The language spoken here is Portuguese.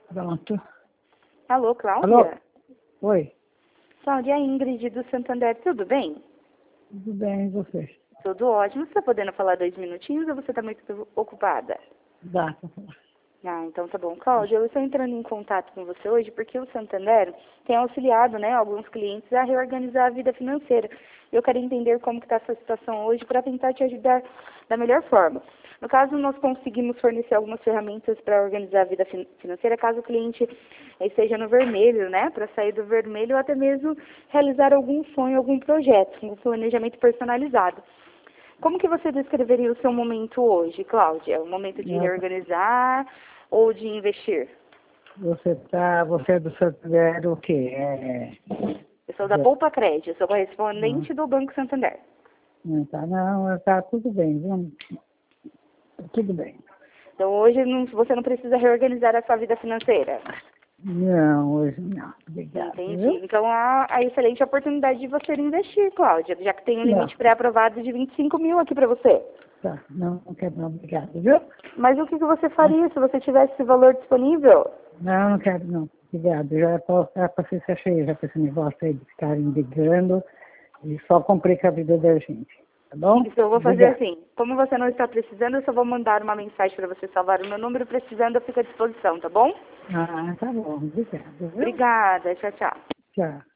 Pronto. Alô, Cláudia? Alô? Oi. Cláudia, é a Ingrid do Santander, tudo bem? Tudo bem, e você? Tudo ótimo. Você está podendo falar 2 minutinhos ou você está muito ocupada? Dá pra falar. Ah, então tá bom. Cláudia, eu estou entrando em contato com você hoje porque o Santander tem auxiliado, alguns clientes a reorganizar a vida financeira. Eu quero entender como que está a sua situação hoje para tentar te ajudar da melhor forma. No caso, nós conseguimos fornecer algumas ferramentas para organizar a vida financeira, caso o cliente esteja no vermelho, para sair do vermelho ou até mesmo realizar algum sonho, algum projeto, com um planejamento personalizado. Como que você descreveria o seu momento hoje, Cláudia? O momento de reorganizar ou de investir? Você é do Santander o quê? Eu sou da Poupa Crédito, eu sou correspondente do Banco Santander. Não, tá tudo bem, viu? Tudo bem. Então hoje você não precisa reorganizar a sua vida financeira. Não, hoje não. Obrigado, Entendi. viu? Então há a excelente oportunidade de você investir, Cláudia, já que tem um limite pré-aprovado de 25 mil aqui para você. Tá, não quero não, obrigado, viu? Mas o que você faria se você tivesse esse valor disponível? Não quero não, obrigado. Já passei essa cheia já com esse negócio aí de ficarem ligando e só complica a vida da gente, tá bom? Isso eu vou fazer assim. Como você não está precisando, eu só vou mandar uma mensagem para você salvar o meu número. Precisando, eu fico à disposição, tá bom? Tá bom, obrigado, viu? Obrigada. Tchau, tchau. Tchau.